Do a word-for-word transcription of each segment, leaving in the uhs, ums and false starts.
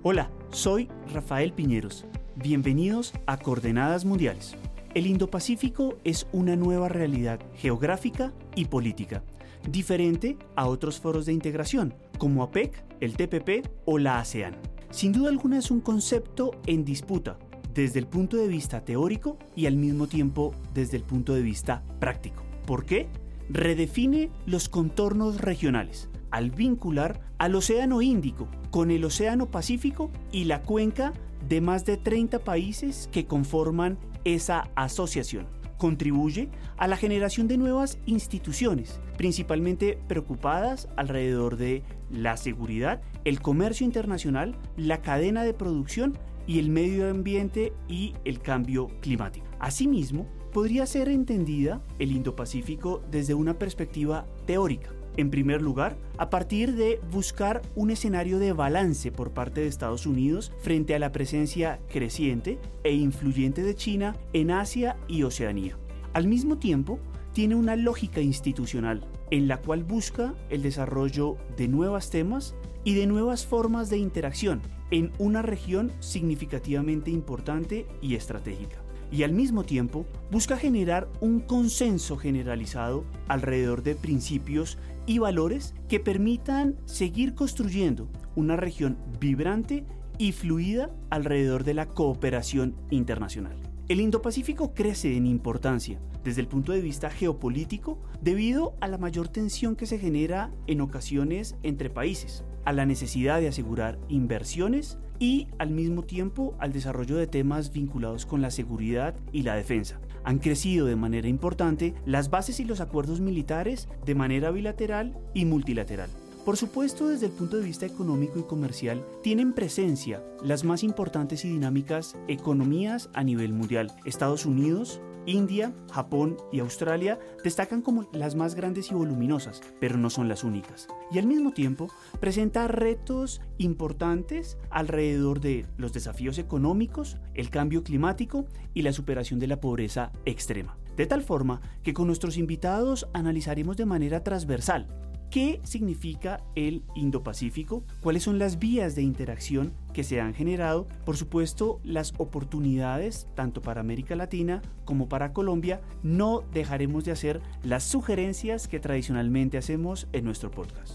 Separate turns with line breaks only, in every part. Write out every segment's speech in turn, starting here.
Hola, soy Rafael Piñeros. Bienvenidos a Coordenadas Mundiales. El Indo-Pacífico es una nueva realidad geográfica y política, diferente a otros foros de integración, como APEC, el T P P o la ASEAN. Sin duda alguna es un concepto en disputa, desde el punto de vista teórico y al mismo tiempo desde el punto de vista práctico. ¿Por qué? Redefine los contornos regionales, al vincular al Océano Índico con el Océano Pacífico y la cuenca de más de treinta países que conforman esa asociación. Contribuye a la generación de nuevas instituciones, principalmente preocupadas alrededor de la seguridad, el comercio internacional, la cadena de producción y el medio ambiente y el cambio climático. Asimismo, podría ser entendida el Indo-Pacífico desde una perspectiva teórica. En primer lugar, a partir de buscar un escenario de balance por parte de Estados Unidos frente a la presencia creciente e influyente de China en Asia y Oceanía. Al mismo tiempo, tiene una lógica institucional en la cual busca el desarrollo de nuevos temas y de nuevas formas de interacción en una región significativamente importante y estratégica. Y al mismo tiempo busca generar un consenso generalizado alrededor de principios y valores que permitan seguir construyendo una región vibrante y fluida alrededor de la cooperación internacional. El Indo-Pacífico crece en importancia desde el punto de vista geopolítico debido a la mayor tensión que se genera en ocasiones entre países, a la necesidad de asegurar inversiones y al mismo tiempo al desarrollo de temas vinculados con la seguridad y la defensa. Han crecido de manera importante las bases y los acuerdos militares de manera bilateral y multilateral. Por supuesto, desde el punto de vista económico y comercial, tienen presencia las más importantes y dinámicas economías a nivel mundial. Estados Unidos, India, Japón y Australia destacan como las más grandes y voluminosas, pero no son las únicas. Y al mismo tiempo, presenta retos importantes alrededor de los desafíos económicos, el cambio climático y la superación de la pobreza extrema. De tal forma que con nuestros invitados analizaremos de manera transversal ¿qué significa el Indo-Pacífico? ¿Cuáles son las vías de interacción que se han generado? Por supuesto, las oportunidades, tanto para América Latina como para Colombia. No dejaremos de hacer las sugerencias que tradicionalmente hacemos en nuestro podcast.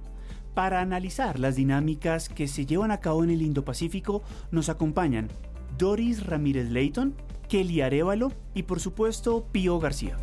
Para analizar las dinámicas que se llevan a cabo en el Indo-Pacífico, nos acompañan Doris Ramírez Leighton, Kelly Arévalo y, por supuesto, Pío García.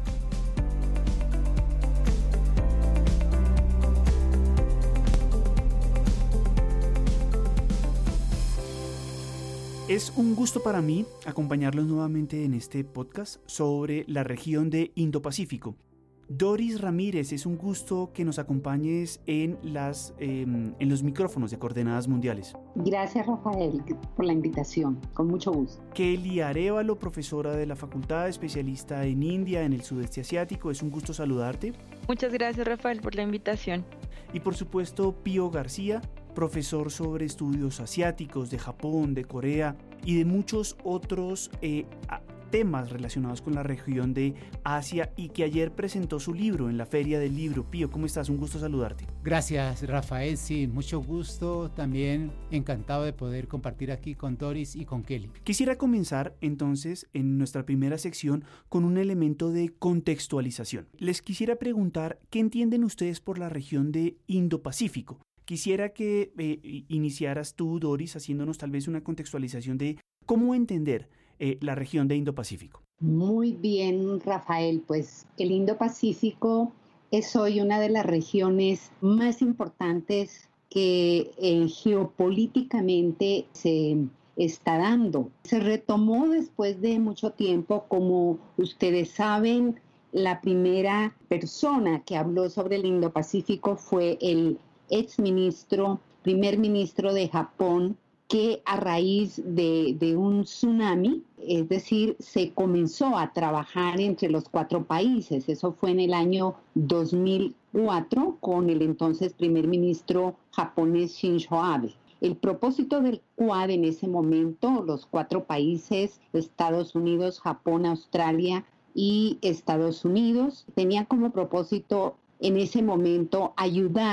Es un gusto para mí acompañarlos nuevamente en este podcast sobre la región de Indo-Pacífico. Doris Ramírez, es un gusto que nos acompañes en, las, eh, en los micrófonos de Coordenadas Mundiales.
Gracias, Rafael, por la invitación. Con mucho gusto.
Kelly Arévalo, profesora de la facultad, especialista en India, en el sudeste asiático. Es un gusto saludarte.
Muchas gracias, Rafael, por la invitación.
Y por supuesto, Pío García, profesor sobre estudios asiáticos de Japón, de Corea y de muchos otros eh, temas relacionados con la región de Asia y que ayer presentó su libro en la Feria del Libro. Pío, ¿cómo estás? Un gusto saludarte.
Gracias, Rafael. Sí, mucho gusto. También encantado de poder compartir aquí con Doris y con Kelly.
Quisiera comenzar entonces en nuestra primera sección con un elemento de contextualización. Les quisiera preguntar ¿qué entienden ustedes por la región de Indo-Pacífico? Quisiera que eh, iniciaras tú, Doris, haciéndonos tal vez una contextualización de cómo entender eh, la región de Indo-Pacífico.
Muy bien, Rafael. Pues el Indo-Pacífico es hoy una de las regiones más importantes que eh, geopolíticamente se está dando. Se retomó después de mucho tiempo, como ustedes saben, la primera persona que habló sobre el Indo-Pacífico fue el exministro, primer ministro de Japón, que a raíz de, de un tsunami, es decir, se comenzó a trabajar entre los cuatro países. Eso fue en el año dos mil cuatro con el entonces primer ministro japonés Shinzo Abe. El propósito del Quad en ese momento, los cuatro países, Estados Unidos, Japón, Australia y Estados Unidos, tenía como propósito en ese momento ayudar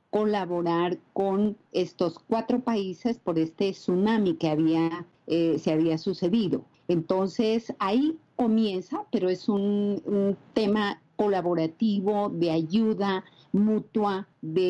colaborar con estos cuatro países por este tsunami que había, eh, se había sucedido. Entonces ahí comienza, pero es un, un tema colaborativo, de ayuda mutua,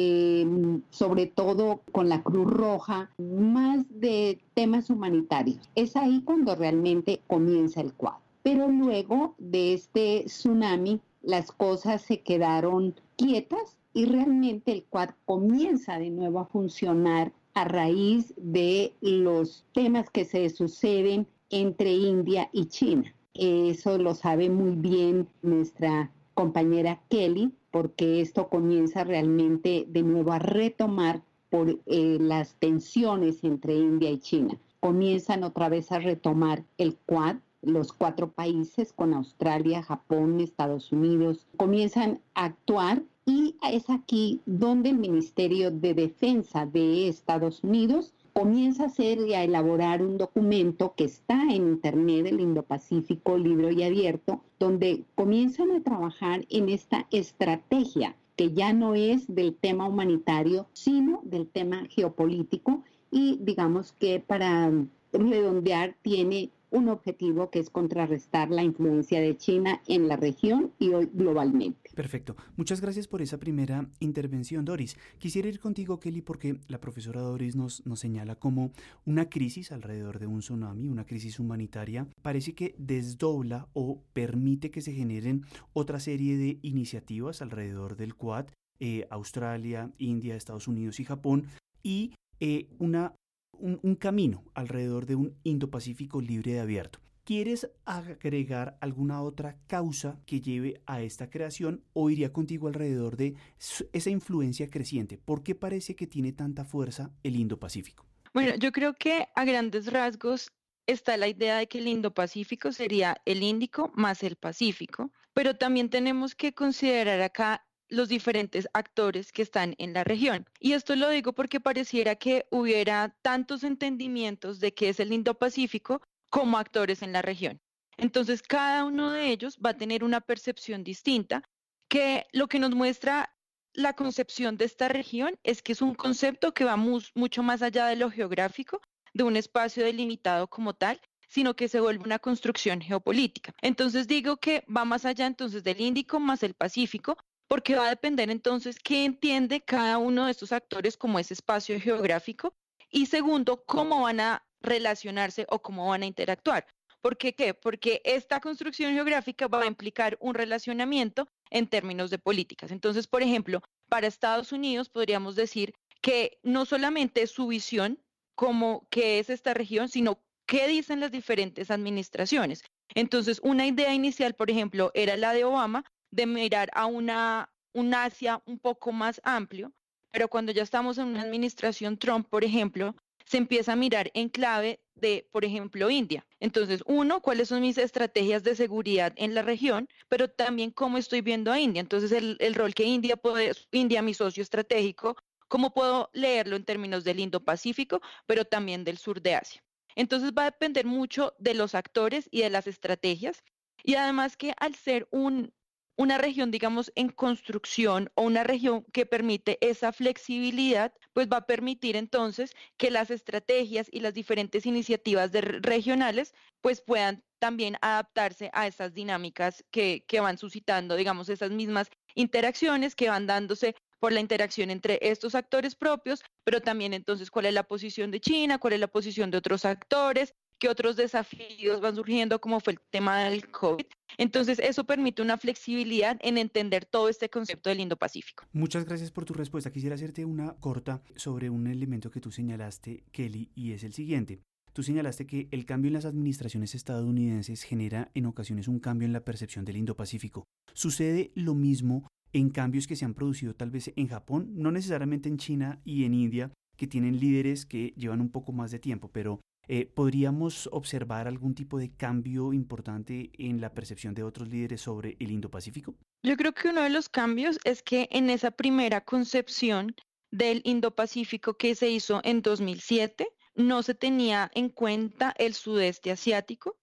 de sobre todo con la Cruz Roja, más de temas humanitarios. Es ahí cuando realmente comienza el Quad. Pero luego de este tsunami, las cosas se quedaron quietas y realmente el Quad comienza de nuevo a funcionar a raíz de los temas que se suceden entre India y China. Eso lo sabe muy bien nuestra compañera Kelly, porque esto comienza realmente de nuevo a retomar por eh, las tensiones entre India y China. Comienzan otra vez a retomar el Quad, los cuatro países con Australia, Japón, Estados Unidos, comienzan a actuar y es aquí donde el Ministerio de Defensa de Estados Unidos comienza a hacer y a elaborar un documento que está en internet, el Indo-Pacífico Libre y Abierto, donde comienzan a trabajar en esta estrategia que ya no es del tema humanitario, sino del tema geopolítico y digamos que para redondear tiene un objetivo que es contrarrestar la influencia de China en la región y hoy globalmente.
Perfecto. Muchas gracias por esa primera intervención, Doris. Quisiera ir contigo, Kelly, porque la profesora Doris nos, nos señala como una crisis alrededor de un tsunami, una crisis humanitaria, parece que desdobla o permite que se generen otra serie de iniciativas alrededor del Quad, eh, Australia, India, Estados Unidos y Japón, y eh, una Un, un camino alrededor de un Indo-Pacífico libre y abierto. ¿Quieres agregar alguna otra causa que lleve a esta creación o iría contigo alrededor de esa influencia creciente? ¿Por qué parece que tiene tanta fuerza el Indo-Pacífico?
Bueno, yo creo que a grandes rasgos está la idea de que el Indo-Pacífico sería el Índico más el Pacífico, pero también tenemos que considerar acá los diferentes actores que están en la región. Y esto lo digo porque pareciera que hubiera tantos entendimientos de qué es el Indo-Pacífico como actores en la región. Entonces, cada uno de ellos va a tener una percepción distinta, que lo que nos muestra la concepción de esta región es que es un concepto que va mu- mucho más allá de lo geográfico, de un espacio delimitado como tal, sino que se vuelve una construcción geopolítica. Entonces, digo que va más allá entonces del Índico más el Pacífico, porque va a depender entonces qué entiende cada uno de estos actores como ese espacio geográfico y segundo, cómo van a relacionarse o cómo van a interactuar. ¿Por qué qué? Porque esta construcción geográfica va a implicar un relacionamiento en términos de políticas. Entonces, por ejemplo, para Estados Unidos podríamos decir que no solamente es su visión como qué es esta región, sino qué dicen las diferentes administraciones. Entonces, una idea inicial, por ejemplo, era la de Obama, de mirar a una, un Asia un poco más amplio, pero cuando ya estamos en una administración Trump, por ejemplo, se empieza a mirar en clave de, por ejemplo, India. Entonces, uno, cuáles son mis estrategias de seguridad en la región, pero también cómo estoy viendo a India. Entonces, el, el rol que India puede, India, mi socio estratégico, cómo puedo leerlo en términos del Indo-Pacífico, pero también del sur de Asia. Entonces, va a depender mucho de los actores y de las estrategias, y además que al ser un una región, digamos, en construcción o una región que permite esa flexibilidad, pues va a permitir entonces que las estrategias y las diferentes iniciativas de regionales pues puedan también adaptarse a esas dinámicas que, que van suscitando, digamos, esas mismas interacciones que van dándose por la interacción entre estos actores propios, pero también entonces cuál es la posición de China, cuál es la posición de otros actores, qué otros desafíos van surgiendo, como fue el tema del COVID. Entonces, eso permite una flexibilidad en entender todo este concepto del Indo-Pacífico.
Muchas gracias por tu respuesta. Quisiera hacerte una corta sobre un elemento que tú señalaste, Kelly, y es el siguiente. Tú señalaste que el cambio en las administraciones estadounidenses genera en ocasiones un cambio en la percepción del Indo-Pacífico. ¿Sucede lo mismo en cambios que se han producido tal vez en Japón? No necesariamente en China y en India, que tienen líderes que llevan un poco más de tiempo, pero Eh, ¿podríamos observar algún tipo de cambio importante en la percepción de otros líderes sobre el Indo-Pacífico?
Yo creo que uno de los cambios es que en esa primera concepción del Indo-Pacífico que se hizo en dos mil siete, no se tenía en cuenta el sudeste asiático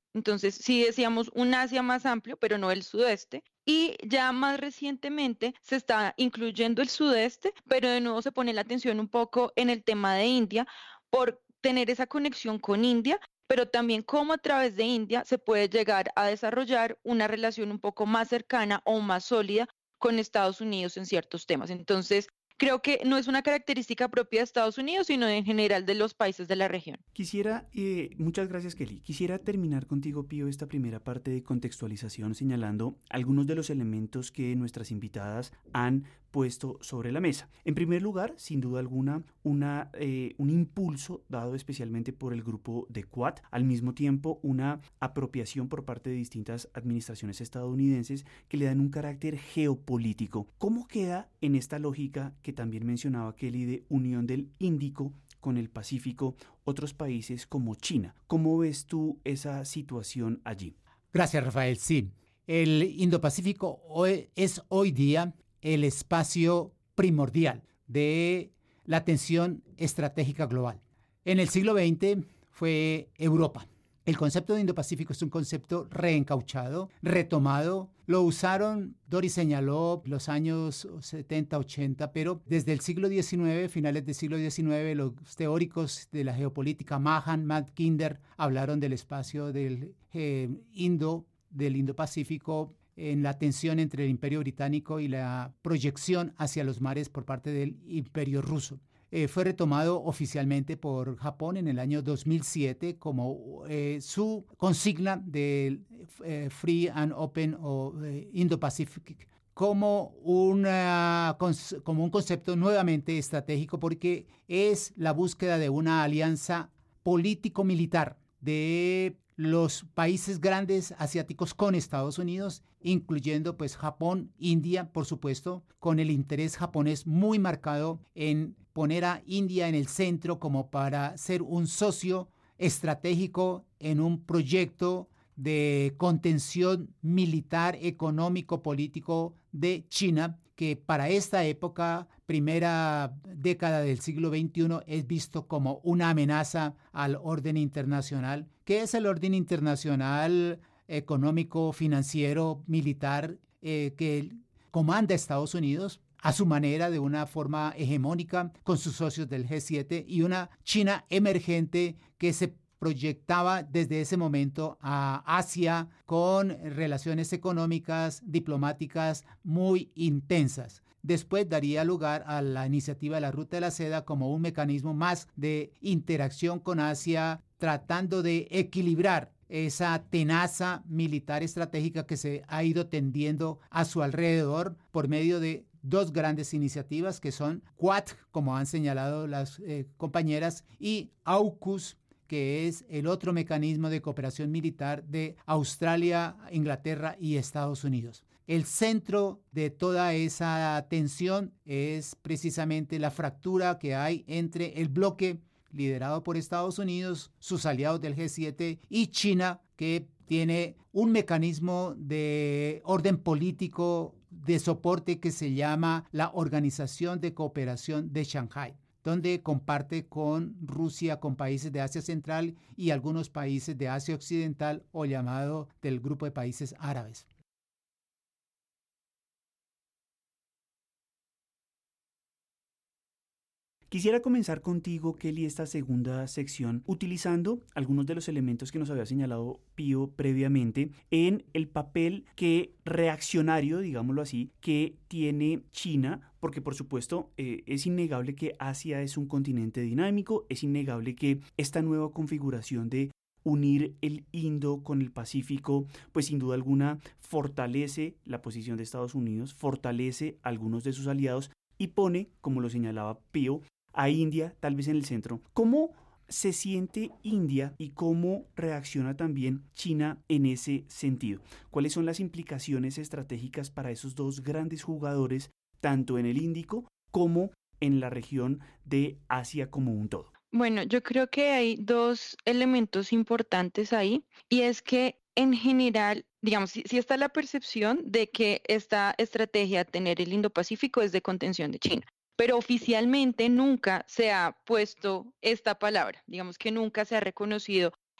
Entonces, sí decíamos un Asia más amplio, pero no el sudeste. Y ya más recientemente se está incluyendo el sudeste, pero de nuevo se pone la atención un poco en el tema de India por tener esa conexión con India, pero también cómo a través de India se puede llegar a desarrollar una relación un poco más cercana o más sólida con Estados Unidos en ciertos temas. Entonces, creo que no es una característica propia de Estados Unidos, sino en general de los países de la región.
Quisiera, eh, muchas gracias Kelly, quisiera terminar contigo, Pío, esta primera parte de contextualización señalando algunos de los elementos que nuestras invitadas han puesto sobre la mesa. En primer lugar, sin duda alguna, una, eh, un impulso dado especialmente por el grupo de Quad, al mismo tiempo una apropiación por parte de distintas administraciones estadounidenses que le dan un carácter geopolítico. ¿Cómo queda en esta lógica que también mencionaba Kelly de unión del Índico con el Pacífico otros países como China? ¿Cómo ves tú esa situación allí?
Gracias, Rafael. Sí, el Indo-Pacífico hoy, es hoy día el espacio primordial de la atención estratégica global. En el siglo veinte fue Europa. El concepto de Indo-Pacífico es un concepto reencauchado, retomado. Lo usaron, Doris señaló, los años setenta, ochenta, pero desde el siglo diecinueve, finales del siglo diecinueve, los teóricos de la geopolítica, Mahan, Mackinder, hablaron del espacio del eh, Indo, del Indo-Pacífico, en la tensión entre el Imperio Británico y la proyección hacia los mares por parte del Imperio Ruso. Eh, fue retomado oficialmente por Japón en el año dos mil siete como eh, su consigna de eh, Free and Open o eh, Indo-Pacific como, una, como un concepto nuevamente estratégico porque es la búsqueda de una alianza político-militar de los países grandes asiáticos con Estados Unidos, incluyendo pues Japón, India, por supuesto, con el interés japonés muy marcado en poner a India en el centro como para ser un socio estratégico en un proyecto de contención militar, económico, político de China, que para esta época, primera década del siglo veintiuno, es visto como una amenaza al orden internacional. ¿Qué es el orden internacional económico, financiero, militar eh, que comanda Estados Unidos a su manera, de una forma hegemónica, con sus socios del G siete y una China emergente que se proyectaba desde ese momento a Asia con relaciones económicas, diplomáticas muy intensas? Después daría lugar a la iniciativa de la Ruta de la Seda como un mecanismo más de interacción con Asia, tratando de equilibrar esa tenaza militar estratégica que se ha ido tendiendo a su alrededor por medio de dos grandes iniciativas que son Quad, como han señalado las eh, compañeras, y AUKUS, que es el otro mecanismo de cooperación militar de Australia, Inglaterra y Estados Unidos. El centro de toda esa tensión es precisamente la fractura que hay entre el bloque liderado por Estados Unidos, sus aliados del G siete y China, que tiene un mecanismo de orden político de soporte que se llama la Organización de Cooperación de Shanghái, donde comparte con Rusia, con países de Asia Central y algunos países de Asia Occidental o llamado del Grupo de Países Árabes.
Quisiera comenzar contigo, Kelly, esta segunda sección utilizando algunos de los elementos que nos había señalado Pío previamente en el papel que reaccionario, digámoslo así, que tiene China, porque por supuesto eh, es innegable que Asia es un continente dinámico, es innegable que esta nueva configuración de unir el Indo con el Pacífico, pues sin duda alguna fortalece la posición de Estados Unidos, fortalece a algunos de sus aliados y pone, como lo señalaba Pío, a India tal vez en el centro. ¿Cómo se siente India y cómo reacciona también China en ese sentido? ¿Cuáles son las implicaciones estratégicas para esos dos grandes jugadores, tanto en el Índico como en la región de Asia como un todo?
Bueno, yo creo que hay dos elementos importantes ahí, y es que en general, digamos, si, si está la percepción de que esta estrategia de tener el Indo-Pacífico es de contención de China, pero oficialmente nunca se ha puesto esta palabra, digamos que nunca se ha reconocido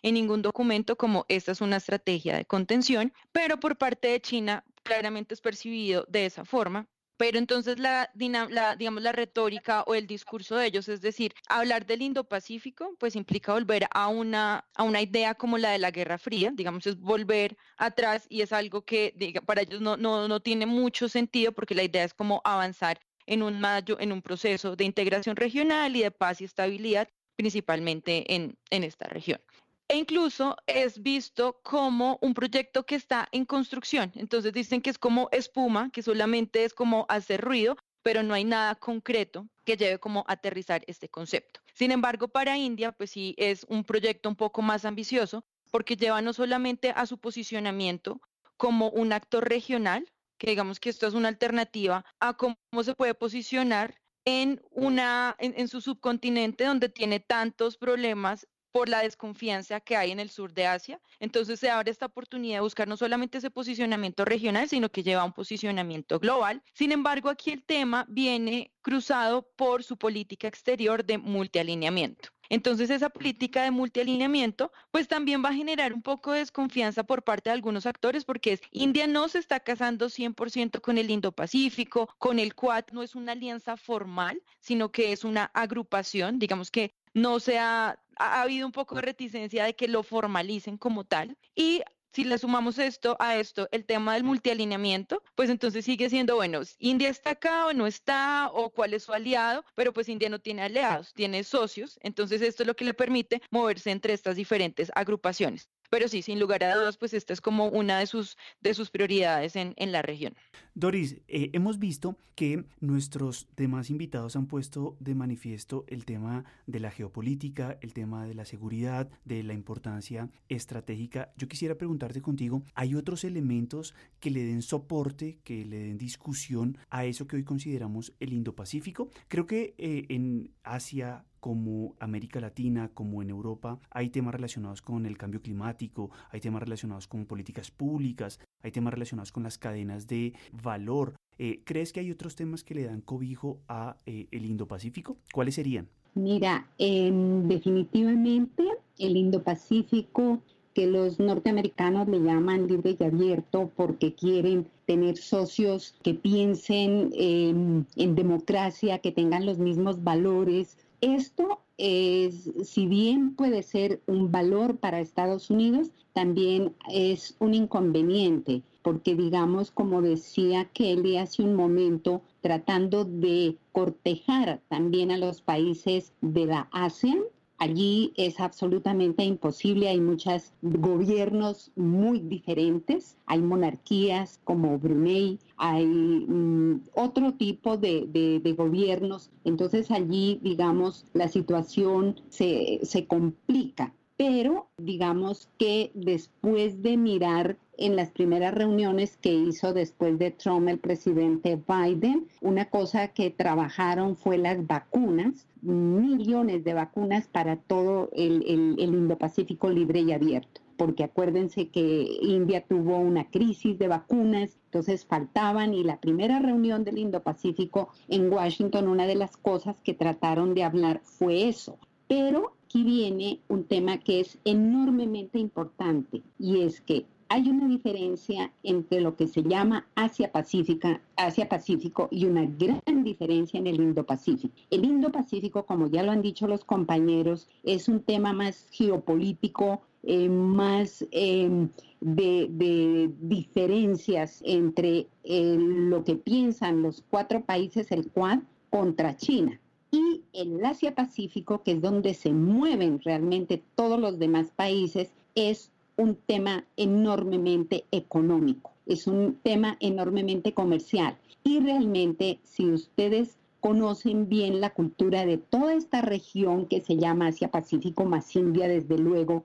en ningún documento como esta es una estrategia de contención, pero por parte de China claramente es percibido de esa forma. Pero entonces la, la, digamos, la retórica o el discurso de ellos, es decir, hablar del Indo-Pacífico, pues implica volver a una, a una idea como la de la Guerra Fría, digamos, es volver atrás y es algo que diga, para ellos no, no, no tiene mucho sentido porque la idea es como avanzar en un, mayo, en un proceso de integración regional y de paz y estabilidad, principalmente en, en esta región. E incluso es visto como un proyecto que está en construcción. Entonces dicen que es como espuma, que solamente es como hacer ruido, pero no hay nada concreto que lleve como a aterrizar este concepto. Sin embargo, para India, pues sí es un proyecto un poco más ambicioso, porque lleva no solamente a su posicionamiento como un actor regional, que digamos que esto es una alternativa a cómo se puede posicionar en, una, en, en su subcontinente donde tiene tantos problemas por la desconfianza que hay en el sur de Asia. Entonces se abre esta oportunidad de buscar no solamente ese posicionamiento regional, sino que lleva a un posicionamiento global. Sin embargo, aquí el tema viene cruzado por su política exterior de multialineamiento. Entonces esa política de multialineamiento pues también va a generar un poco de desconfianza por parte de algunos actores porque es, India no se está casando cien por ciento con el Indo-Pacífico, con el Quad, no es una alianza formal, sino que es una agrupación, digamos que no se ha, ha habido un poco de reticencia de que lo formalicen como tal y si le sumamos esto a esto, el tema del multialineamiento, pues entonces sigue siendo, bueno, India está acá o no está, o cuál es su aliado, pero pues India no tiene aliados, tiene socios, entonces esto es lo que le permite moverse entre estas diferentes agrupaciones. Pero sí, sin lugar a dudas, pues esta es como una de sus, de sus prioridades en, en la región.
Doris, eh, hemos visto que nuestros demás invitados han puesto de manifiesto el tema de la geopolítica, el tema de la seguridad, de la importancia estratégica. Yo quisiera preguntarte contigo, ¿hay otros elementos que le den soporte, que le den discusión a eso que hoy consideramos el Indo-Pacífico? Creo que eh, en Asia, como América Latina, como en Europa, hay temas relacionados con el cambio climático, hay temas relacionados con políticas públicas, hay temas relacionados con las cadenas de valor. Eh, ¿Crees que hay otros temas que le dan cobijo a eh, el Indo-Pacífico? ¿Cuáles serían?
Mira, eh, definitivamente el Indo-Pacífico, que los norteamericanos le llaman libre y abierto porque quieren tener socios que piensen eh, en democracia, que tengan los mismos valores. Esto es, si bien puede ser un valor para Estados Unidos, también es un inconveniente, porque digamos, como decía Kelly hace un momento, tratando de cortejar también a los países de la ASEAN, allí es absolutamente imposible, hay muchos gobiernos muy diferentes, hay monarquías como Brunei, hay um, otro tipo de, de, de gobiernos, entonces allí, digamos, la situación se, se complica. Pero digamos que después de mirar en las primeras reuniones que hizo después de Trump el presidente Biden, una cosa que trabajaron fue las vacunas, millones de vacunas para todo el, el, el Indo-Pacífico libre y abierto. Porque acuérdense que India tuvo una crisis de vacunas, entonces faltaban, y la primera reunión del Indo-Pacífico en Washington, una de las cosas que trataron de hablar fue eso. Pero aquí viene un tema que es enormemente importante, y es que hay una diferencia entre lo que se llama Asia-Pacífico Asia-Pacífico y una gran diferencia en el Indo-Pacífico. El Indo-Pacífico, como ya lo han dicho los compañeros, es un tema más geopolítico, eh, más eh, de, de diferencias entre eh, lo que piensan los cuatro países, el Quad, contra China. Y el Asia-Pacífico, que es donde se mueven realmente todos los demás países, es un tema enormemente económico, es un tema enormemente comercial. Y realmente, si ustedes conocen bien la cultura de toda esta región que se llama Asia-Pacífico más India, desde luego,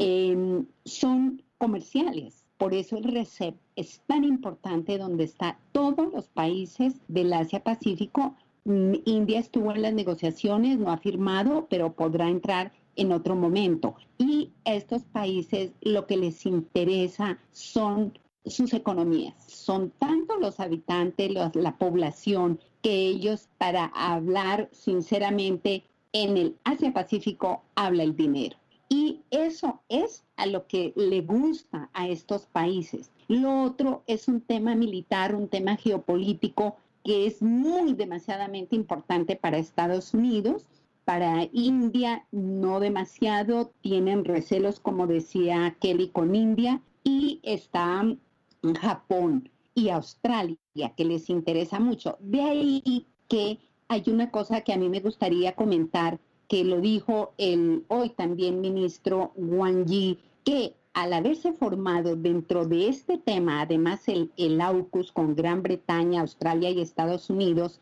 eh, son comerciales. Por eso el RCEP es tan importante, donde están todos los países del Asia-Pacífico. India estuvo en las negociaciones, no ha firmado, pero podrá entrar en otro momento. Y a estos países lo que les interesa son sus economías. Son tanto los habitantes, los, la población, que ellos, para hablar sinceramente, en el Asia-Pacífico habla el dinero. Y eso es a lo que le gusta a estos países. Lo otro es un tema militar, un tema geopolítico que es muy demasiadamente importante para Estados Unidos. Para India no demasiado, tienen recelos, como decía Kelly, con India, y está Japón y Australia, que les interesa mucho. De ahí que hay una cosa que a mí me gustaría comentar, que lo dijo el hoy también ministro Wang Yi, que al haberse formado dentro de este tema, además el, el AUKUS con Gran Bretaña, Australia y Estados Unidos,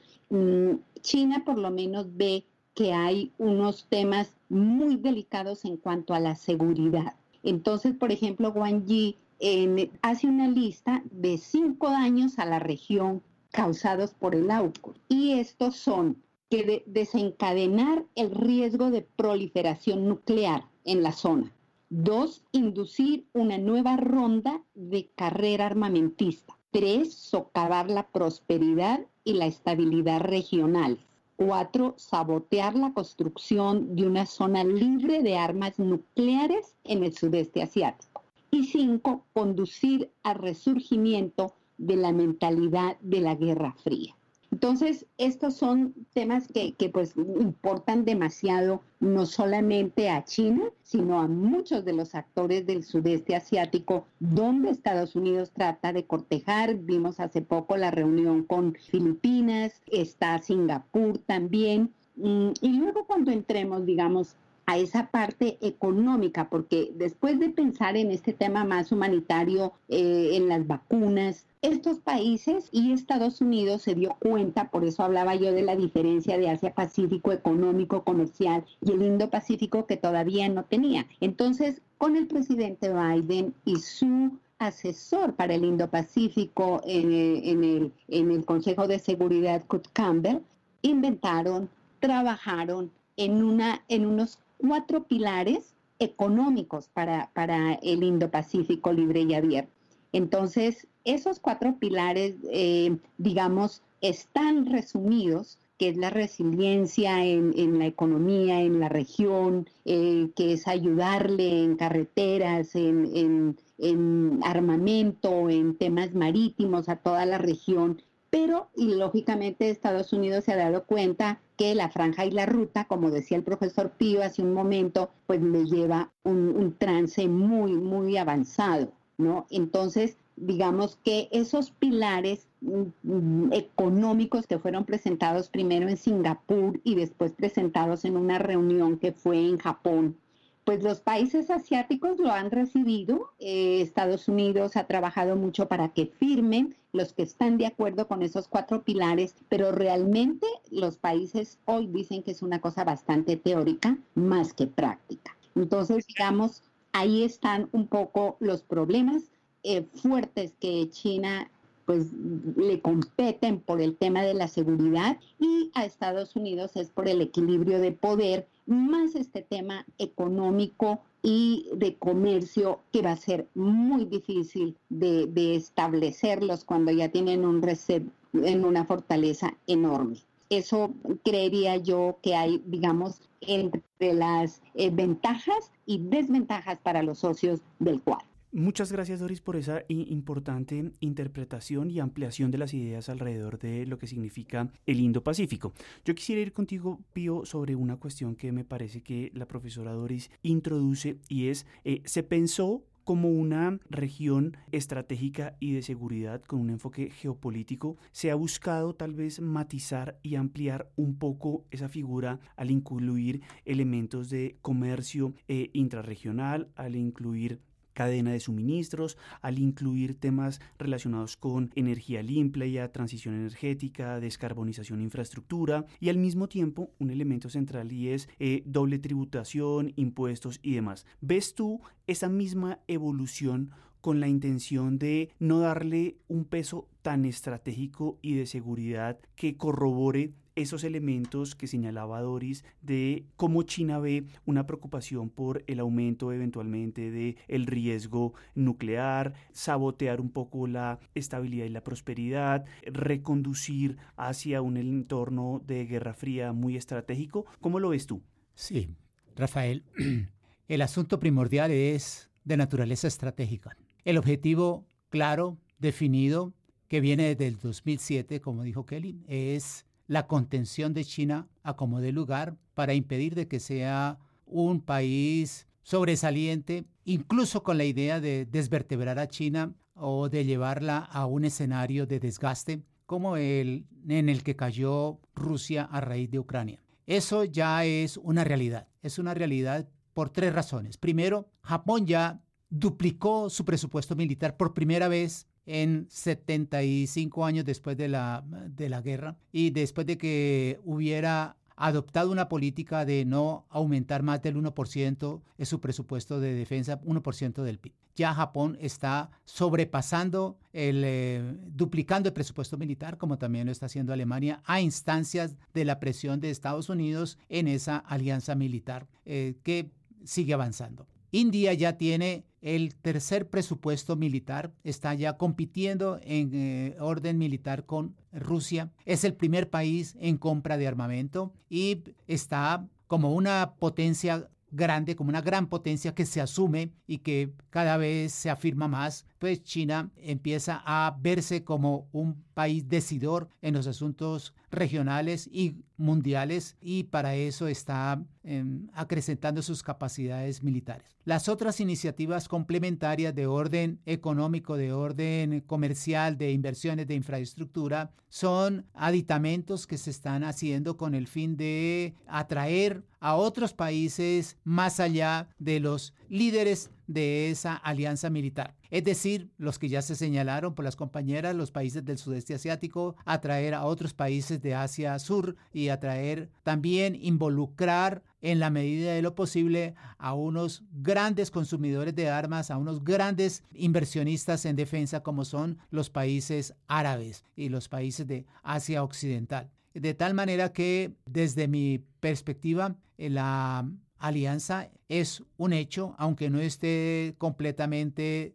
China por lo menos ve que hay unos temas muy delicados en cuanto a la seguridad. Entonces, por ejemplo, Wang Yi eh, hace una lista de cinco daños a la región causados por el AUKUS. Y estos son que de desencadenar el riesgo de proliferación nuclear en la zona. Dos, inducir una nueva ronda de carrera armamentista. Tres, socavar la prosperidad y la estabilidad regional. Cuatro, sabotear la construcción de una zona libre de armas nucleares en el sudeste asiático. Y cinco, conducir al resurgimiento de la mentalidad de la Guerra Fría. Entonces, estos son temas que, que pues importan demasiado, no solamente a China, sino a muchos de los actores del sudeste asiático, donde Estados Unidos trata de cortejar. Vimos hace poco la reunión con Filipinas, está Singapur también. Y luego cuando entremos, digamos, a esa parte económica, porque después de pensar en este tema más humanitario, eh, en las vacunas, estos países y Estados Unidos se dio cuenta, por eso hablaba yo de la diferencia de Asia-Pacífico económico, comercial y el Indo-Pacífico que todavía no tenía. Entonces, con el presidente Biden y su asesor para el Indo-Pacífico en el, en el, en el Consejo de Seguridad, Kurt Campbell, inventaron, trabajaron en, una, en unos cuatro pilares económicos para, para el Indo-Pacífico libre y abierto. Entonces, esos cuatro pilares, eh, digamos, están resumidos, que es la resiliencia en, en la economía, en la región, eh, que es ayudarle en carreteras, en, en, en armamento, en temas marítimos a toda la región. Pero, y lógicamente, Estados Unidos se ha dado cuenta que la franja y la ruta, como decía el profesor Pío hace un momento, pues le lleva un, un trance muy, muy avanzado, ¿no? Entonces, digamos que esos pilares mm, económicos que fueron presentados primero en Singapur y después presentados en una reunión que fue en Japón, pues los países asiáticos lo han recibido. Eh, Estados Unidos ha trabajado mucho para que firmen los que están de acuerdo con esos cuatro pilares, pero realmente los países hoy dicen que es una cosa bastante teórica más que práctica. Entonces, digamos, ahí están un poco los problemas eh, fuertes que China pues le competen por el tema de la seguridad y a Estados Unidos es por el equilibrio de poder, más este tema económico y de comercio que va a ser muy difícil de, de establecerlos cuando ya tienen un reset en una fortaleza enorme. Eso creería yo que hay, digamos, entre las eh, ventajas y desventajas para los socios del Quad.
Muchas gracias, Doris, por esa importante interpretación y ampliación de las ideas alrededor de lo que significa el Indo-Pacífico. Yo quisiera ir contigo, Pío, sobre una cuestión que me parece que la profesora Doris introduce y es, eh, se pensó como una región estratégica y de seguridad con un enfoque geopolítico. Se ha buscado tal vez matizar y ampliar un poco esa figura al incluir elementos de comercio eh, intrarregional, al incluir cadena de suministros, al incluir temas relacionados con energía limpia, transición energética, descarbonización, infraestructura y al mismo tiempo un elemento central y es eh, doble tributación, impuestos y demás. ¿Ves tú esa misma evolución con la intención de no darle un peso tan estratégico y de seguridad que corrobore esos elementos que señalaba Doris de cómo China ve una preocupación por el aumento eventualmente del riesgo nuclear, sabotear un poco la estabilidad y la prosperidad, reconducir hacia un entorno de Guerra Fría muy estratégico? ¿Cómo lo ves tú?
Sí, Rafael, el asunto primordial es de naturaleza estratégica. El objetivo claro, definido, que viene desde el dos mil siete, como dijo Kelly, es la contención de China a como dé lugar para impedir de que sea un país sobresaliente, incluso con la idea de desvertebrar a China o de llevarla a un escenario de desgaste como el en el que cayó Rusia a raíz de Ucrania. Eso ya es una realidad. Es una realidad por tres razones. Primero, Japón ya duplicó su presupuesto militar por primera vez en setenta y cinco años después de la, de la guerra y después de que hubiera adoptado una política de no aumentar más del uno por ciento en su presupuesto de defensa, uno por ciento del P I B. Ya Japón está sobrepasando, el, eh, duplicando el presupuesto militar, como también lo está haciendo Alemania, a instancias de la presión de Estados Unidos en esa alianza militar eh, que sigue avanzando. India ya tiene el tercer presupuesto militar, está ya compitiendo en eh, orden militar con Rusia. Es el primer país en compra de armamento y está como una potencia grande, como una gran potencia que se asume y que cada vez se afirma más. Pues China empieza a verse como un país decidor en los asuntos regionales y mundiales y para eso está eh, acrecentando sus capacidades militares. Las otras iniciativas complementarias de orden económico, de orden comercial, de inversiones de infraestructura, son aditamentos que se están haciendo con el fin de atraer a otros países más allá de los líderes de esa alianza militar. Es decir, los que ya se señalaron por las compañeras, los países del sudeste asiático, atraer a otros países de Asia Sur y atraer también, involucrar en la medida de lo posible a unos grandes consumidores de armas, a unos grandes inversionistas en defensa como son los países árabes y los países de Asia Occidental. De tal manera que desde mi perspectiva, la alianza es un hecho, aunque no esté completamente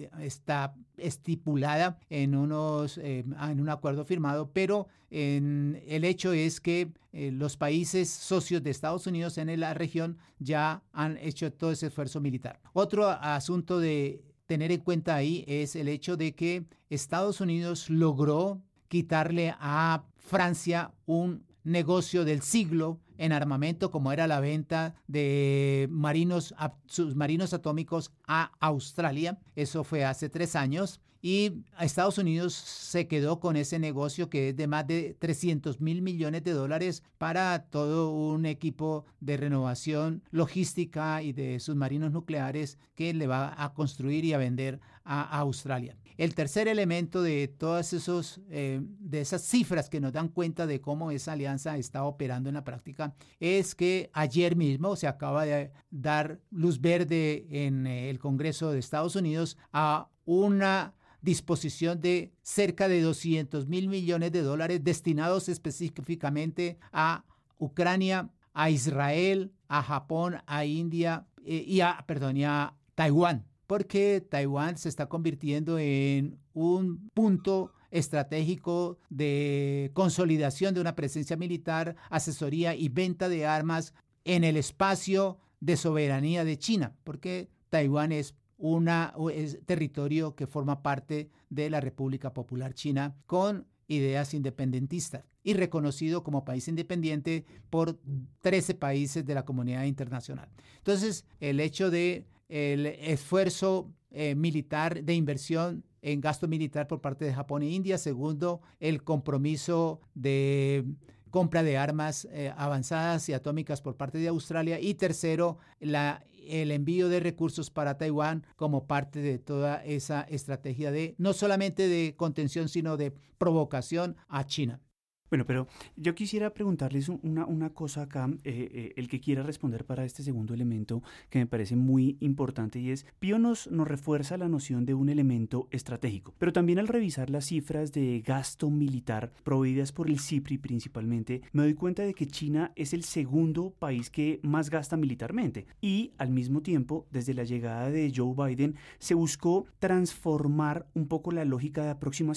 está estipulada en, unos, eh, en un acuerdo firmado, pero en, el hecho es que eh, los países socios de Estados Unidos en la región ya han hecho todo ese esfuerzo militar. Otro asunto de tener en cuenta ahí es el hecho de que Estados Unidos logró quitarle a Francia un negocio del siglo en armamento, como era la venta de marinos, submarinos atómicos a Australia. Eso fue hace tres años. Y Estados Unidos se quedó con ese negocio que es de más de trescientos mil millones de dólares para todo un equipo de renovación logística y de submarinos nucleares que le va a construir y a vender a, a Australia. El tercer elemento de todas esos, eh, de esas cifras que nos dan cuenta de cómo esa alianza está operando en la práctica es que ayer mismo se acaba de dar luz verde en el Congreso de Estados Unidos a una disposición de cerca de doscientos mil millones de dólares destinados específicamente a Ucrania, a Israel, a Japón, a India eh, y a, perdón, y a Taiwán, porque Taiwán se está convirtiendo en un punto estratégico de consolidación de una presencia militar, asesoría y venta de armas en el espacio de soberanía de China, porque Taiwán es un territorio que forma parte de la República Popular China con ideas independentistas y reconocido como país independiente por trece países de la comunidad internacional. Entonces, el hecho de el esfuerzo eh, militar de inversión en gasto militar por parte de Japón e India. Segundo, el compromiso de compra de armas eh, avanzadas y atómicas por parte de Australia. Y tercero, la, el envío de recursos para Taiwán como parte de toda esa estrategia de no solamente de contención, sino de provocación a China.
Bueno, pero yo quisiera preguntarles una, una cosa acá, eh, eh, el que quiera responder para este segundo elemento que me parece muy importante y es, Pío nos, nos refuerza la noción de un elemento estratégico, pero también al revisar las cifras de gasto militar proveídas por el CIPRI principalmente, me doy cuenta de que China es el segundo país que más gasta militarmente y al mismo tiempo, desde la llegada de Joe Biden, se buscó transformar un poco la lógica de aproximación.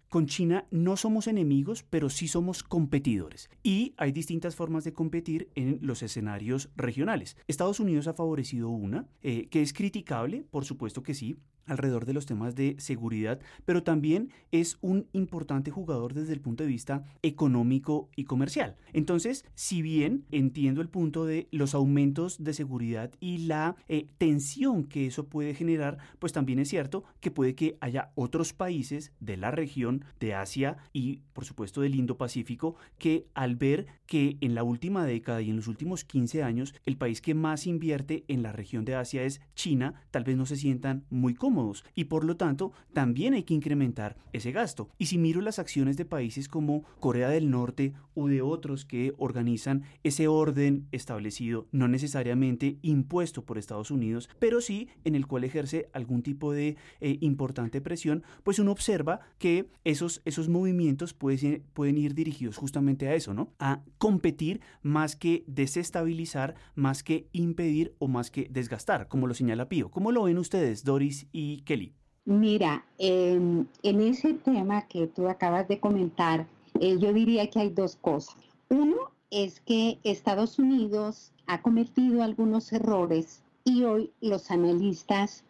con China no somos enemigos, pero sí somos competidores. Y hay distintas formas de competir en los escenarios regionales. Estados Unidos ha favorecido una, eh, que es criticable, por supuesto que sí, alrededor de los temas de seguridad, pero también es un importante jugador desde el punto de vista económico y comercial. Entonces, si bien entiendo el punto de los aumentos de seguridad y la eh, tensión que eso puede generar, pues también es cierto que puede que haya otros países de la región de Asia y, por supuesto, del Indo-Pacífico, que al ver que en la última década y en los últimos quince años, el país que más invierte en la región de Asia es China, tal vez no se sientan muy cómodos. Y por lo tanto también hay que incrementar ese gasto. Y si miro las acciones de países como Corea del Norte u de otros que organizan ese orden establecido, no necesariamente impuesto por Estados Unidos, pero sí en el cual ejerce algún tipo de eh, importante presión, pues uno observa que esos, esos movimientos pueden, pueden ir dirigidos justamente a eso, ¿no? A competir más que desestabilizar, más que impedir o más que desgastar, como lo señala Pío. ¿Cómo lo ven ustedes, Doris y Kelly?
Mira, eh, en ese tema que tú acabas de comentar, eh, yo diría que hay dos cosas. Uno es que Estados Unidos ha cometido algunos errores y hoy los analistas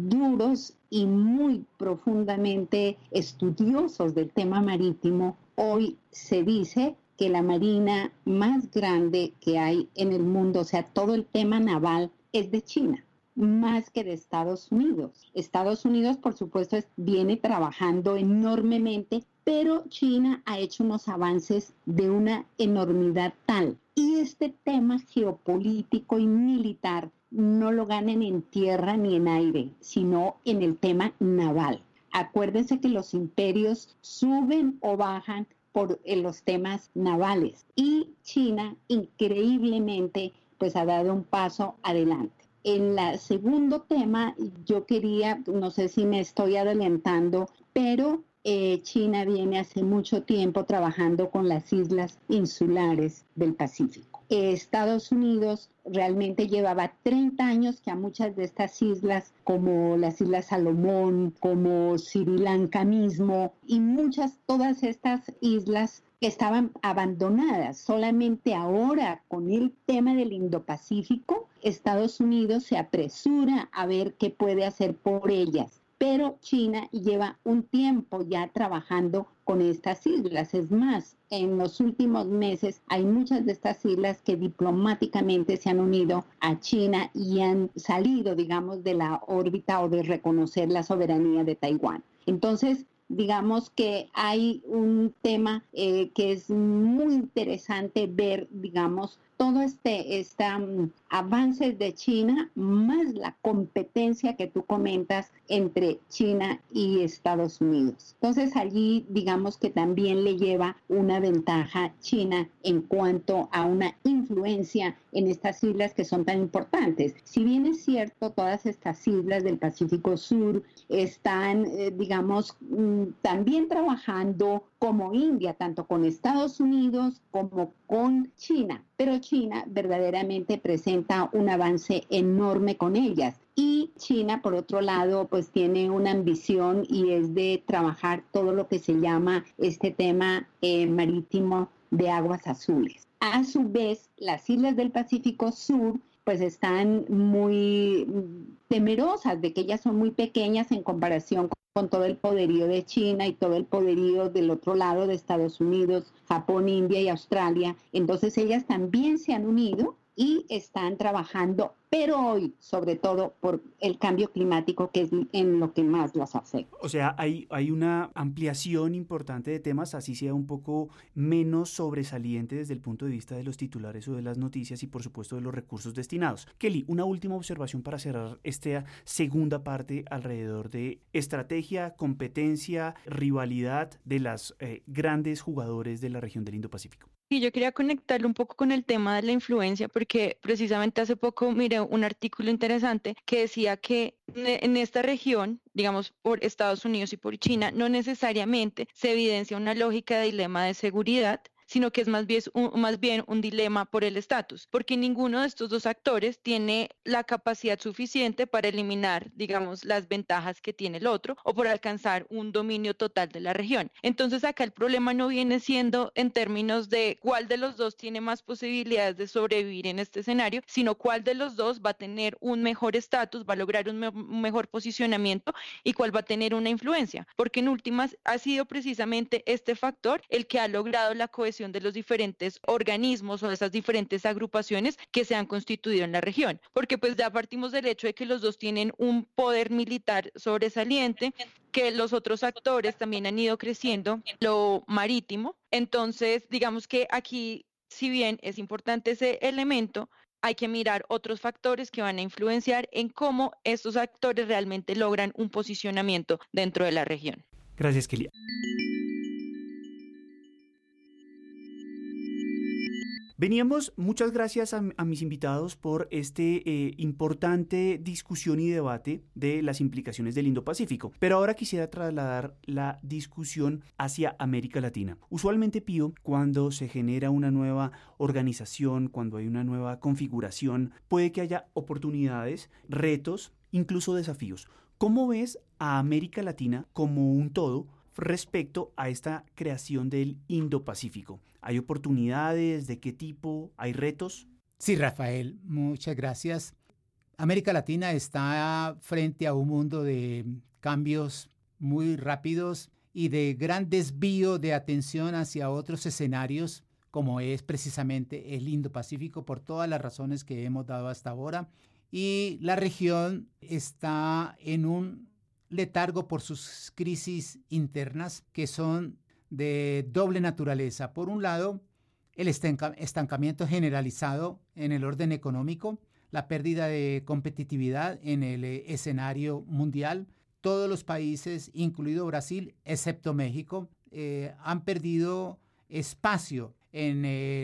duros y muy profundamente estudiosos del tema marítimo, hoy se dice que la marina más grande que hay en el mundo, o sea, todo el tema naval, es de China, más que de Estados Unidos. Estados Unidos, por supuesto, es, viene trabajando enormemente, pero China ha hecho unos avances de una enormidad tal. Y este tema geopolítico y militar no lo ganan en tierra ni en aire, sino en el tema naval. Acuérdense que los imperios suben o bajan por en los temas navales. Y China, increíblemente, pues ha dado un paso adelante. En el segundo tema, yo quería, no sé si me estoy adelantando, pero eh, China viene hace mucho tiempo trabajando con las islas insulares del Pacífico. Eh, Estados Unidos realmente llevaba treinta años que a muchas de estas islas, como las Islas Salomón, como Sri Lanka mismo, y muchas, todas estas islas que estaban abandonadas. Solamente ahora, con el tema del Indo-Pacífico, Estados Unidos se apresura a ver qué puede hacer por ellas. Pero China lleva un tiempo ya trabajando con estas islas. Es más, en los últimos meses hay muchas de estas islas que diplomáticamente se han unido a China y han salido, digamos, de la órbita o de reconocer la soberanía de Taiwán. Entonces, digamos que hay un tema eh, que es muy interesante ver, digamos, todo este, este um, avances de China, más la competencia que tú comentas entre China y Estados Unidos. Entonces allí digamos que también le lleva una ventaja China en cuanto a una influencia en estas islas que son tan importantes. Si bien es cierto, todas estas islas del Pacífico Sur están, eh, digamos, mm, también trabajando como India, tanto con Estados Unidos como con China, pero China verdaderamente presenta un avance enorme con ellas. Y China, por otro lado, pues tiene una ambición y es de trabajar todo lo que se llama este tema eh, marítimo de aguas azules. A su vez, las islas del Pacífico Sur pues están muy temerosas de que ellas son muy pequeñas en comparación con con todo el poderío de China y todo el poderío del otro lado de Estados Unidos, Japón, India y Australia. Entonces ellas también se han unido y están trabajando, pero hoy, sobre todo, por el cambio climático, que es en lo que más las afecta.
O sea, hay, hay una ampliación importante de temas, así sea un poco menos sobresaliente desde el punto de vista de los titulares o de las noticias y, por supuesto, de los recursos destinados. Kelly, una última observación para cerrar esta segunda parte alrededor de estrategia, competencia, rivalidad de los eh, grandes jugadores de la región del Indo-Pacífico.
Y yo quería conectarlo un poco con el tema de la influencia, porque precisamente hace poco miré un artículo interesante que decía que en esta región, digamos por Estados Unidos y por China, no necesariamente se evidencia una lógica de dilema de seguridad, sino que es más bien un, más bien un dilema por el estatus, porque ninguno de estos dos actores tiene la capacidad suficiente para eliminar, digamos, las ventajas que tiene el otro o por alcanzar un dominio total de la región. Entonces acá el problema no viene siendo en términos de cuál de los dos tiene más posibilidades de sobrevivir en este escenario, sino cuál de los dos va a tener un mejor estatus, va a lograr un, me un mejor posicionamiento y cuál va a tener una influencia, porque en últimas ha sido precisamente este factor el que ha logrado la cohesión de los diferentes organismos o de esas diferentes agrupaciones que se han constituido en la región, porque pues ya partimos del hecho de que los dos tienen un poder militar sobresaliente, que los otros actores también han ido creciendo, lo marítimo. Entonces, digamos que aquí, si bien es importante ese elemento, hay que mirar otros factores que van a influenciar en cómo estos actores realmente logran un posicionamiento dentro de la región.
Gracias, Kelia. Veníamos, muchas gracias a, a mis invitados por este eh, importante discusión y debate de las implicaciones del Indo-Pacífico. Pero ahora quisiera trasladar la discusión hacia América Latina. Usualmente, Pío, cuando se genera una nueva organización, cuando hay una nueva configuración, puede que haya oportunidades, retos, incluso desafíos. ¿Cómo ves a América Latina como un todo respecto a esta creación del Indo-Pacífico? ¿Hay oportunidades? ¿De qué tipo? ¿Hay retos?
Sí, Rafael, muchas gracias. América Latina está frente a un mundo de cambios muy rápidos y de gran desvío de atención hacia otros escenarios, como es precisamente el Indo-Pacífico, por todas las razones que hemos dado hasta ahora. Y la región está en un letargo por sus crisis internas, que son de doble naturaleza. Por un lado, el estancamiento generalizado en el orden económico, la pérdida de competitividad en el escenario mundial. Todos los países, incluido Brasil, excepto México, eh, han perdido espacio en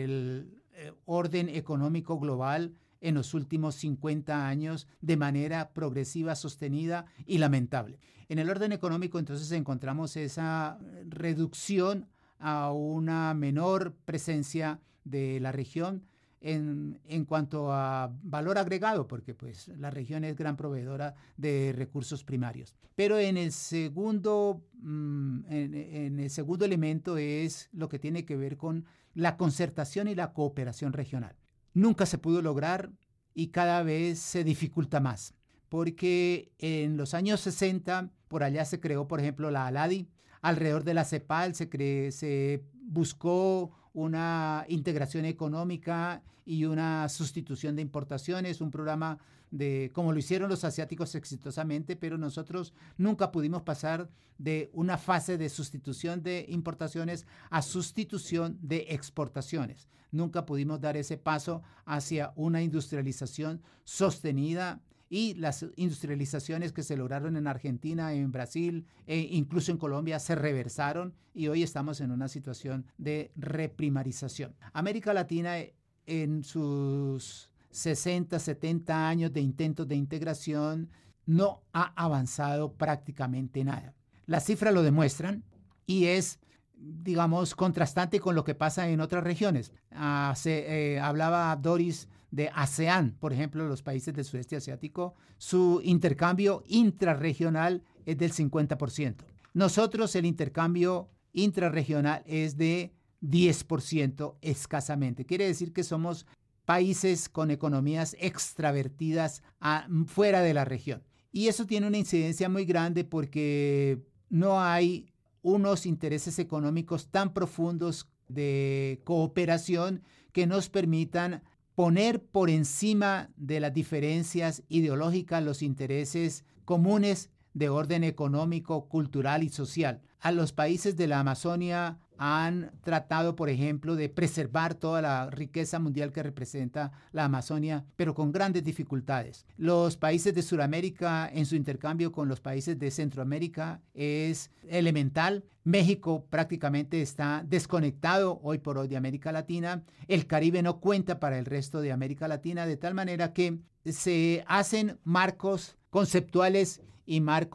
el eh, orden económico global en los últimos cincuenta años de manera progresiva, sostenida y lamentable. En el orden económico, entonces, encontramos esa reducción a una menor presencia de la región en, en cuanto a valor agregado, porque pues, la región es gran proveedora de recursos primarios. Pero en el segundo, en, en el segundo elemento es lo que tiene que ver con la concertación y la cooperación regional. Nunca se pudo lograr y cada vez se dificulta más, porque en los años sesenta, por allá se creó, por ejemplo, la ALADI. Alrededor de la CEPAL se, cre- se buscó una integración económica y una sustitución de importaciones, un programa de, como lo hicieron los asiáticos exitosamente, pero nosotros nunca pudimos pasar de una fase de sustitución de importaciones a sustitución de exportaciones. Nunca pudimos dar ese paso hacia una industrialización sostenida, y las industrializaciones que se lograron en Argentina, en Brasil e incluso en Colombia se reversaron y hoy estamos en una situación de reprimarización. América Latina, en sus sesenta, setenta años de intentos de integración, no ha avanzado prácticamente nada. Las cifras lo demuestran y es, digamos, contrastante con lo que pasa en otras regiones. Ah, se, eh, hablaba Doris de ASEAN, por ejemplo, los países del sudeste asiático, su intercambio intrarregional es del cincuenta por ciento. Nosotros el intercambio intrarregional es de diez por ciento escasamente. Quiere decir que somos países con economías extravertidas a, fuera de la región. Y eso tiene una incidencia muy grande porque no hay unos intereses económicos tan profundos de cooperación que nos permitan poner por encima de las diferencias ideológicas los intereses comunes de orden económico, cultural y social. A los países de la Amazonia han tratado, por ejemplo, de preservar toda la riqueza mundial que representa la Amazonia, pero con grandes dificultades. Los países de Sudamérica, en su intercambio con los países de Centroamérica, es elemental. México prácticamente está desconectado hoy por hoy de América Latina. El Caribe no cuenta para el resto de América Latina, de tal manera que se hacen marcos conceptuales y marcos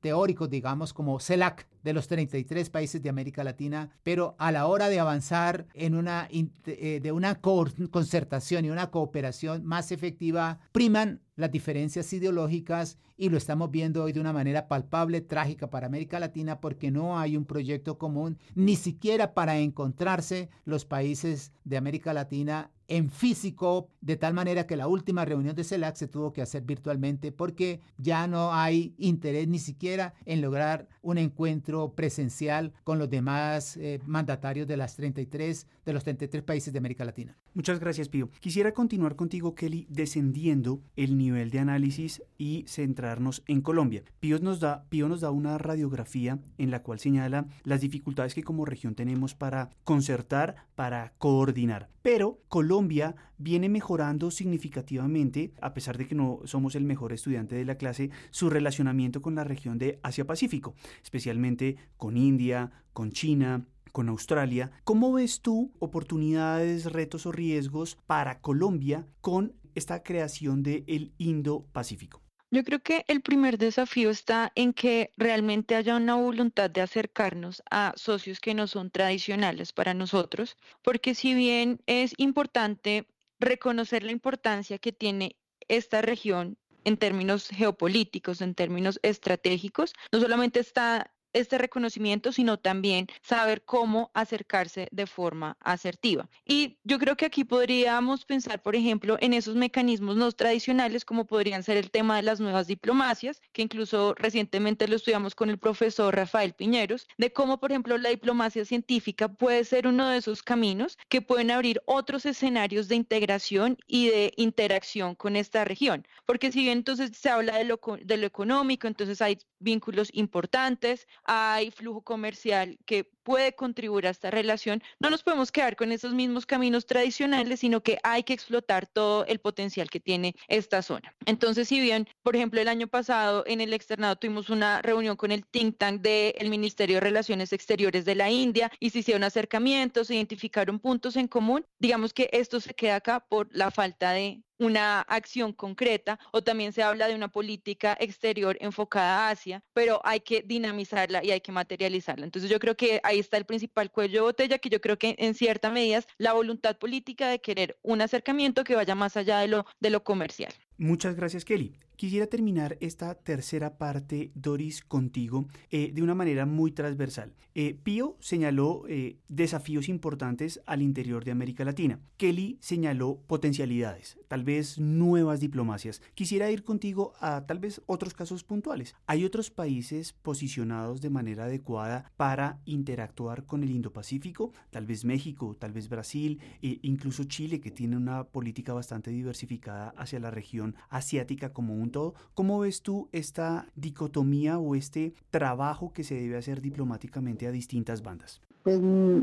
teóricos, digamos, como CELAC, de los treinta y tres países de América Latina, pero a la hora de avanzar en una, de una concertación y una cooperación más efectiva, priman las diferencias ideológicas y lo estamos viendo hoy de una manera palpable, trágica para América Latina, porque no hay un proyecto común, ni siquiera para encontrarse los países de América Latina en físico, de tal manera que la última reunión de CELAC se tuvo que hacer virtualmente porque ya no hay interés ni siquiera en lograr un encuentro presencial con los demás eh, mandatarios de las treinta y tres, de los treinta y tres países de América Latina.
Muchas gracias, Pío. Quisiera continuar contigo, Kelly, descendiendo el nivel de análisis y centrarnos en Colombia. Pío nos da, Pío nos da una radiografía en la cual señala las dificultades que como región tenemos para concertar, para coordinar. Pero Colombia viene mejorando significativamente, a pesar de que no somos el mejor estudiante de la clase, su relacionamiento con la región de Asia-Pacífico, especialmente con India, con China, con Australia. ¿Cómo ves tú oportunidades, retos o riesgos para Colombia con esta creación del Indo-Pacífico?
Yo creo que el primer desafío está en que realmente haya una voluntad de acercarnos a socios que no son tradicionales para nosotros, porque si bien es importante reconocer la importancia que tiene esta región en términos geopolíticos, en términos estratégicos, no solamente está este reconocimiento, sino también saber cómo acercarse de forma asertiva. Y yo creo que aquí podríamos pensar, por ejemplo, en esos mecanismos no tradicionales, como podrían ser el tema de las nuevas diplomacias, que incluso recientemente lo estudiamos con el profesor Rafael Piñeros, de cómo, por ejemplo, la diplomacia científica puede ser uno de esos caminos que pueden abrir otros escenarios de integración y de interacción con esta región. Porque si bien entonces se habla de lo, de lo económico, entonces hay vínculos importantes, hay flujo comercial que puede contribuir a esta relación, no nos podemos quedar con esos mismos caminos tradicionales, sino que hay que explotar todo el potencial que tiene esta zona. Entonces, si bien, por ejemplo, el año pasado en el externado tuvimos una reunión con el think tank del Ministerio de Relaciones Exteriores de la India y se hicieron acercamientos, se identificaron puntos en común, digamos que esto se queda acá por la falta de una acción concreta, o también se habla de una política exterior enfocada a Asia, pero hay que dinamizarla y hay que materializarla. Entonces yo creo que ahí está el principal cuello de botella, que yo creo que en cierta medida es la voluntad política de querer un acercamiento que vaya más allá de lo, de lo comercial.
Muchas gracias, Kelly. Quisiera terminar esta tercera parte, Doris, contigo eh, de una manera muy transversal. Eh, Pío señaló eh, desafíos importantes al interior de América Latina. Kelly señaló potencialidades, tal vez nuevas diplomacias. Quisiera ir contigo a tal vez otros casos puntuales. ¿Hay otros países posicionados de manera adecuada para interactuar con el Indo-Pacífico? Tal vez México, tal vez Brasil, e incluso Chile, que tiene una política bastante diversificada hacia la región asiática como un todo. ¿Cómo ves tú esta dicotomía o este trabajo que se debe hacer diplomáticamente a distintas bandas?
Pues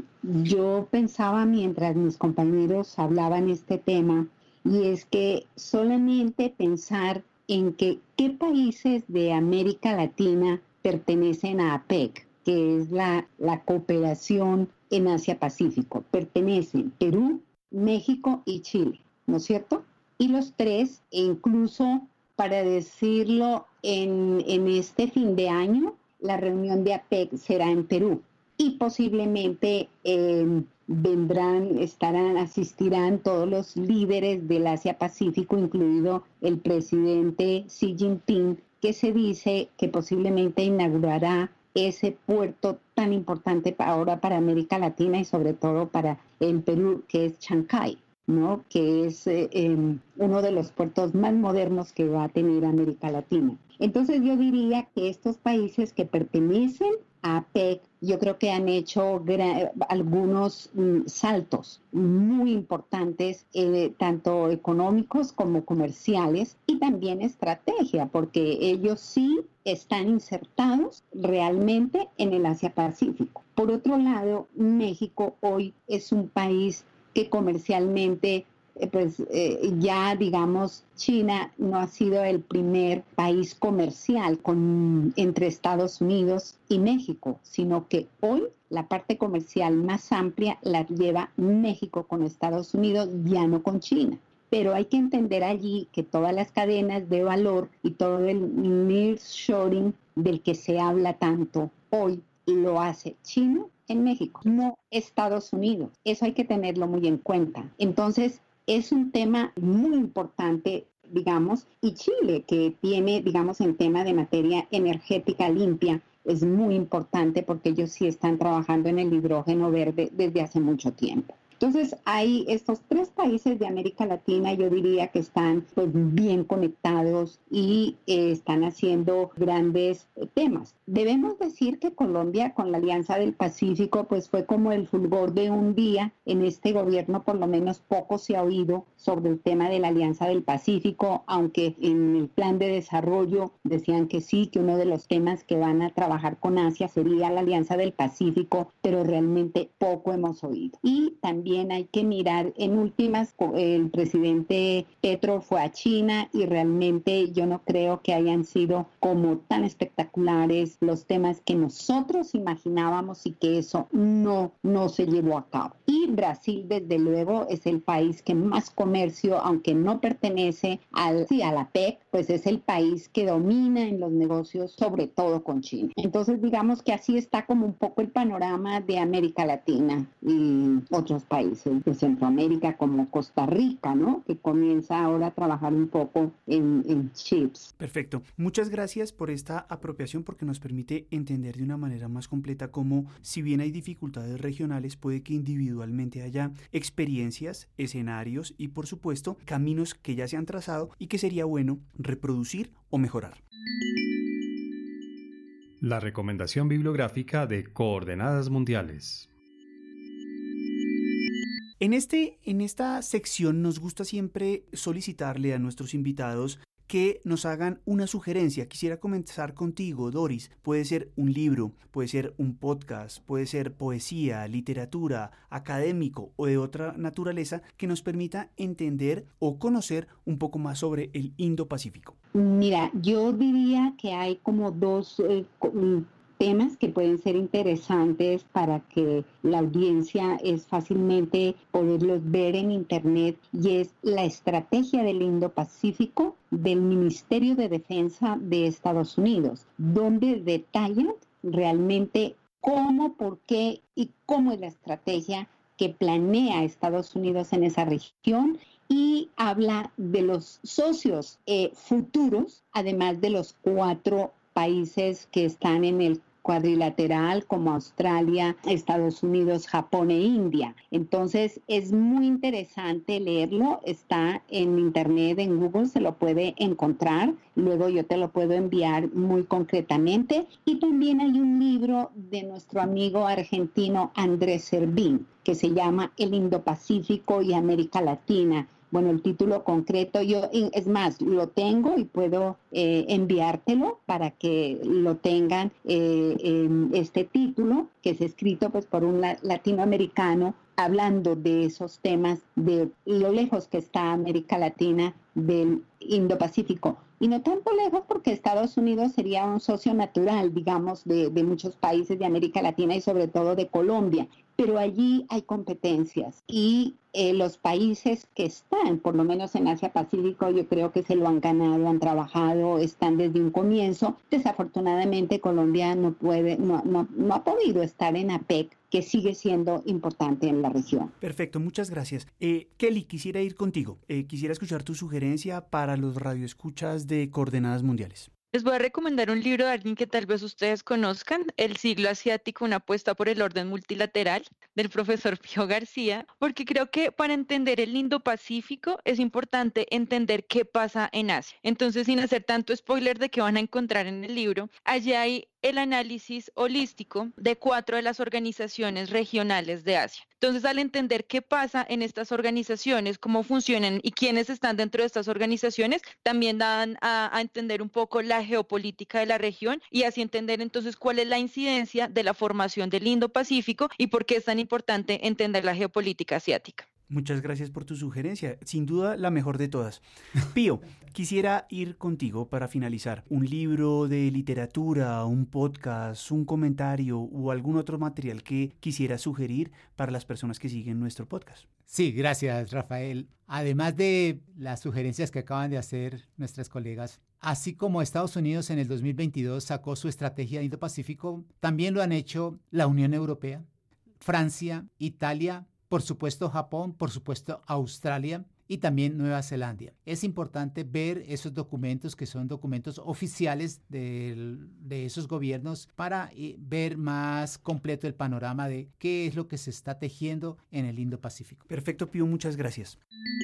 yo pensaba mientras mis compañeros hablaban este tema, y es que solamente pensar en que qué países de América Latina pertenecen a APEC, que es la, la cooperación en Asia-Pacífico. Pertenecen Perú, México y Chile, ¿no es cierto? Y los tres, e incluso para decirlo, en, en este fin de año, la reunión de APEC será en Perú y posiblemente eh, vendrán, estarán, asistirán todos los líderes del Asia-Pacífico, incluido el presidente Xi Jinping, que se dice que posiblemente inaugurará ese puerto tan importante ahora para América Latina y sobre todo para el Perú, que es Chancay, ¿no? Que es eh, eh, uno de los puertos más modernos que va a tener América Latina. Entonces yo diría que estos países que pertenecen a APEC, yo creo que han hecho gra- algunos mm, saltos muy importantes, eh, tanto económicos como comerciales, y también estrategia, porque ellos sí están insertados realmente en el Asia-Pacífico. Por otro lado, México hoy es un país que comercialmente, eh, pues eh, ya digamos, China no ha sido el primer país comercial con, entre Estados Unidos y México, sino que hoy la parte comercial más amplia la lleva México con Estados Unidos, ya no con China. Pero hay que entender allí que todas las cadenas de valor y todo el nearshoring del que se habla tanto hoy lo hace China en México, no Estados Unidos. Eso hay que tenerlo muy en cuenta. Entonces, es un tema muy importante, digamos, y Chile, que tiene, digamos, en tema de materia energética limpia, es muy importante porque ellos sí están trabajando en el hidrógeno verde desde hace mucho tiempo. Entonces, hay estos tres países de América Latina, yo diría que están pues, bien conectados y eh, están haciendo grandes eh, temas. Debemos decir que Colombia, con la Alianza del Pacífico, pues fue como el fulgor de un día. En este gobierno, por lo menos, poco se ha oído sobre el tema de la Alianza del Pacífico, aunque en el plan de desarrollo decían que sí, que uno de los temas que van a trabajar con Asia sería la Alianza del Pacífico, pero realmente poco hemos oído. Y también hay que mirar, en últimas, el presidente Petro fue a China y realmente yo no creo que hayan sido como tan espectaculares los temas que nosotros imaginábamos y que eso no, no se llevó a cabo. Y Brasil, desde luego, es el país que más comercio, aunque no pertenece al, sí, a la P E C, pues es el país que domina en los negocios, sobre todo con China. Entonces, digamos que así está como un poco el panorama de América Latina y otros países de Centroamérica como Costa Rica, ¿no? Que comienza ahora a trabajar un poco en, en chips.
Perfecto. Muchas gracias por esta apropiación porque nos permite entender de una manera más completa cómo, si bien hay dificultades regionales, puede que individualmente haya experiencias, escenarios y, por supuesto, caminos que ya se han trazado y que sería bueno reproducir o mejorar.
La recomendación bibliográfica de Coordenadas Mundiales.
En, este, en esta sección nos gusta siempre solicitarle a nuestros invitados que nos hagan una sugerencia. Quisiera comenzar contigo, Doris. Puede ser un libro, puede ser un podcast, puede ser poesía, literatura, académico o de otra naturaleza que nos permita entender o conocer un poco más sobre el Indo-Pacífico.
Mira, yo diría que hay como dos eh, temas que pueden ser interesantes para que la audiencia es fácilmente poderlos ver en internet, y es la estrategia del Indo-Pacífico del Ministerio de Defensa de Estados Unidos, donde detallan realmente cómo, por qué y cómo es la estrategia que planea Estados Unidos en esa región, y habla de los socios eh, futuros, además de los cuatro países que están en el cuadrilateral, como Australia, Estados Unidos, Japón e India. Entonces es muy interesante leerlo, está en internet, en Google se lo puede encontrar, luego yo te lo puedo enviar muy concretamente. Y también hay un libro de nuestro amigo argentino Andrés Servín que se llama El Indo-Pacífico y América Latina. Bueno, el título concreto, yo, es más, lo tengo y puedo eh, enviártelo para que lo tengan, eh, en este título, que es escrito pues por un latinoamericano, hablando de esos temas, de lo lejos que está América Latina del Indo-Pacífico. Y no tanto lejos porque Estados Unidos sería un socio natural, digamos, de, de muchos países de América Latina y sobre todo de Colombia. Pero allí hay competencias y eh, los países que están, por lo menos en Asia-Pacífico, yo creo que se lo han ganado, han trabajado, están desde un comienzo. Desafortunadamente Colombia no puede, no, no, no ha podido estar en A P E C, que sigue siendo importante en la región.
Perfecto, muchas gracias. Eh, Kelly, quisiera ir contigo. Eh, quisiera escuchar tu sugerencia para los radioescuchas de Coordenadas Mundiales.
Les voy a recomendar un libro de alguien que tal vez ustedes conozcan, El siglo asiático, una apuesta por el orden multilateral, del profesor Pío García, porque creo que para entender el Indo-Pacífico es importante entender qué pasa en Asia. Entonces, sin hacer tanto spoiler de qué van a encontrar en el libro, allí hay el análisis holístico de cuatro de las organizaciones regionales de Asia. Entonces, al entender qué pasa en estas organizaciones, cómo funcionan y quiénes están dentro de estas organizaciones, también dan a, a entender un poco la geopolítica de la región y así entender entonces cuál es la incidencia de la formación del Indo-Pacífico y por qué es tan importante entender la geopolítica asiática.
Muchas gracias por tu sugerencia, sin duda la mejor de todas. Pío, quisiera ir contigo para finalizar. Un libro de literatura, un podcast, un comentario o algún otro material que quisiera sugerir para las personas que siguen nuestro podcast.
Sí, gracias, Rafael. Además de las sugerencias que acaban de hacer nuestras colegas, Así como Estados Unidos en el dos mil veintidós sacó su estrategia de Indo-Pacífico, también lo han hecho la Unión Europea, Francia, Italia, por supuesto Japón, por supuesto Australia y también Nueva Zelanda. Es importante ver esos documentos que son documentos oficiales de, de esos gobiernos para ver más completo el panorama de qué es lo que se está tejiendo en el Indo-Pacífico.
Perfecto, Pío, muchas gracias.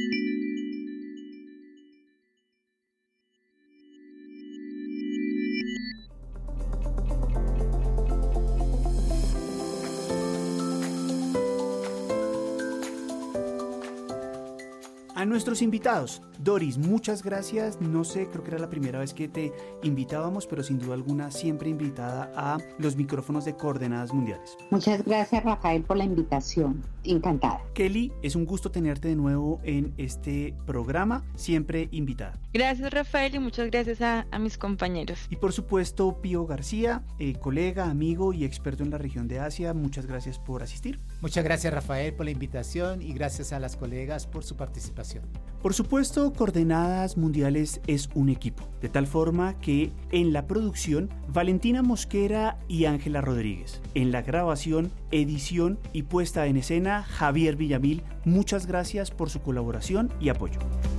A nuestros invitados, Doris, muchas gracias. No sé, creo que era la primera vez que te invitábamos, pero sin duda alguna siempre invitada a los micrófonos de Coordenadas Mundiales.
Muchas gracias, Rafael, por la invitación. Encantada.
Kelly, es un gusto tenerte de nuevo en este programa, siempre invitada.
Gracias, Rafael, y muchas gracias a, a mis compañeros.
Y por supuesto, Pío García, eh, colega, amigo y experto en la región de Asia, muchas gracias por asistir.
Muchas gracias, Rafael, por la invitación y gracias a las colegas por su participación.
Por supuesto, Coordenadas Mundiales es un equipo, de tal forma que en la producción, Valentina Mosquera y Ángela Rodríguez. En la grabación, edición y puesta en escena, Javier Villamil. Muchas gracias por su colaboración y apoyo.